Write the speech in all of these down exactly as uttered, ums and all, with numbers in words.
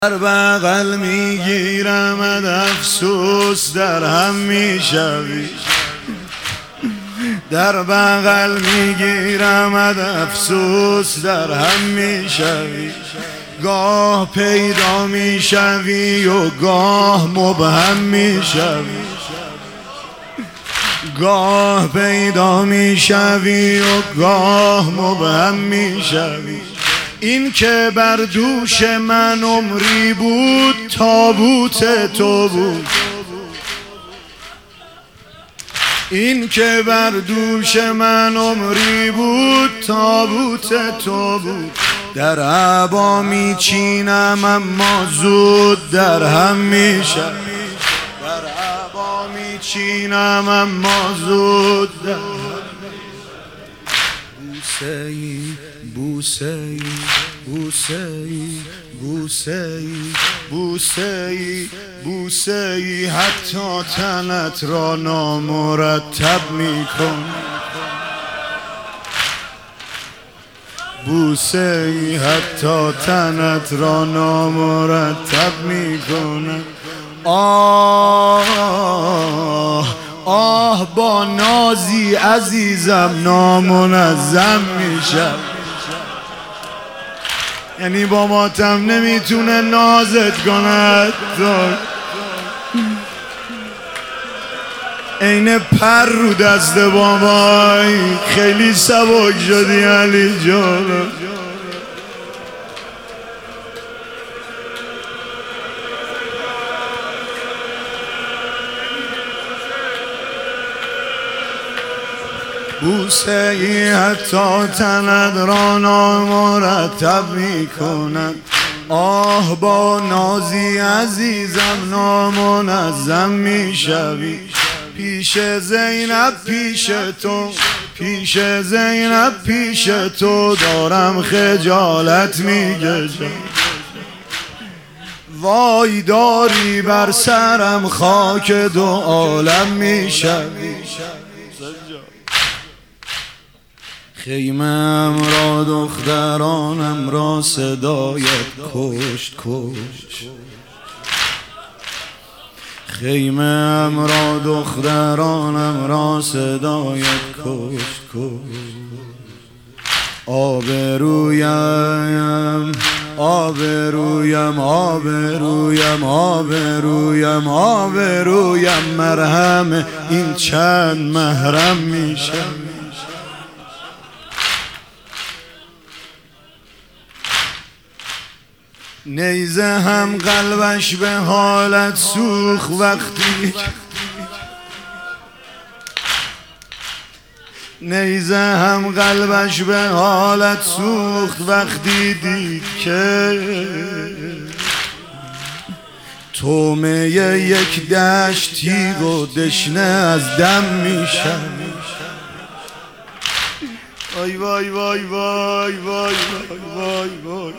در بغل میگیرمت افسوس در هم میشوی، در بغل میگیرمت افسوس در هم میشوی، گاه پیدا میشوی و گاه مبهم میشوی، گاه پیدا میشوی و گاه مبهم میشوی. این که بر دوش من عمری بود تابوت تو بود، این که بر دوش من عمری بود تابوت تو بود. در عبا میچینم اما زود در هم میشم، در عبا میچینم اما زود در هم. بوسه ای بوسه ای بوسه ای بوسه ای بوسه ای بوسه ای حتی تنت را نامرتب میکن، بوسه ای حتی تنت را نامرتب میکن. آه آه با نازی عزیزم نامنظم میشم، یعنی با ماتم نمیتونه نازت کند، عین پر رو دست بابای. خیلی سبک شدی علی جان، بوسه ای حتی تنت را نامرتب می کند. آه با نازی عزیزم نامنظم می شوی، پیش زینب پیش تو، پیش زینب پیش تو دارم خجالت می کشم. وای داری بر سرم خاک دو عالم می شوی. خیمه‌ام را دخترانم را صدایت کشت کشت، خیمه‌ام را دخترانم را صدایت کشت کشت. آبرویم آبرویم آبرویم آبرویم آبرویم مرهم این چند محرم میشه. نیزه هم قلبش به حالت سوخ وقتی، نیزه هم قلبش به حالت سوخت وقتی دید که تومه یک دشت تیغ و دشنه از دم میشه. وای وای وای وای وای وای وای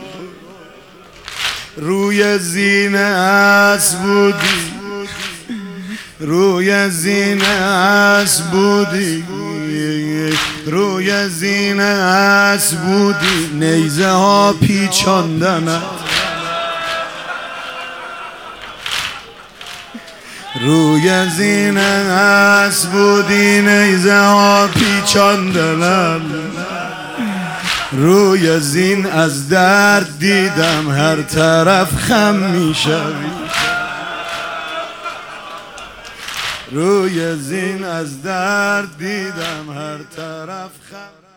روی زینه اسب بودی، روی زینه اسب بودی، روی زینه اسب بودی، نیزه ها پیچاندنت، روی زینه اسب بودی، نیزه ها پیچاندنت. روی زین از درد دیدم هر طرف خم میشوی، روی زین از درد دیدم هر طرف خم